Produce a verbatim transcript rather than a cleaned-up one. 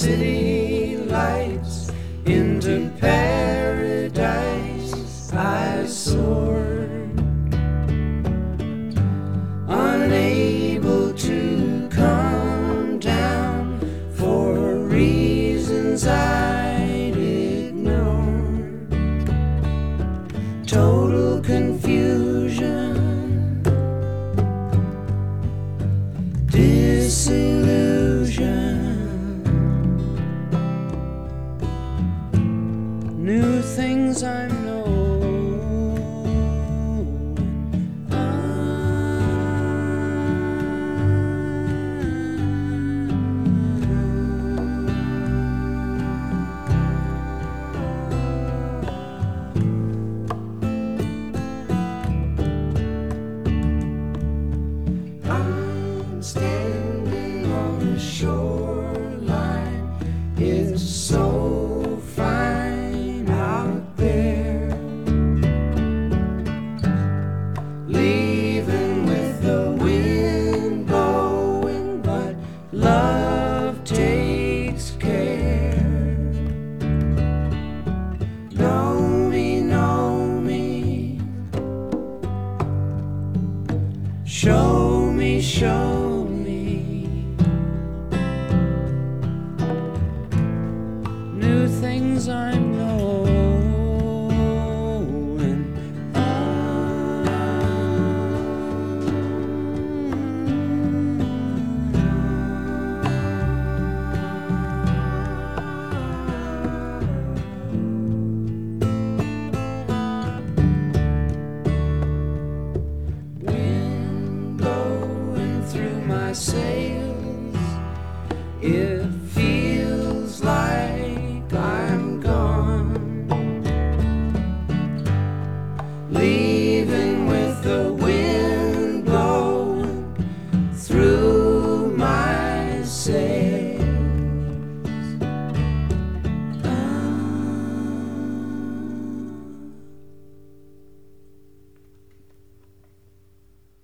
city lights into paradise I soared, unable to come down for reasons I'd ignored. Total confusion, disillusion, new things I know. Standing on the shoreline, it's so fine out there, leaving with the wind blowing, but love takes care. Know me, know me, show me, show new things I know. Wind blowing through my sails, it feels like I'm gone, leaving with the wind blowing through my sails.